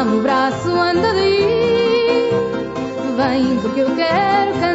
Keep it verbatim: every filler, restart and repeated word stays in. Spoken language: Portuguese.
dá-me o braço, anda daí. Vem porque eu quero cantar.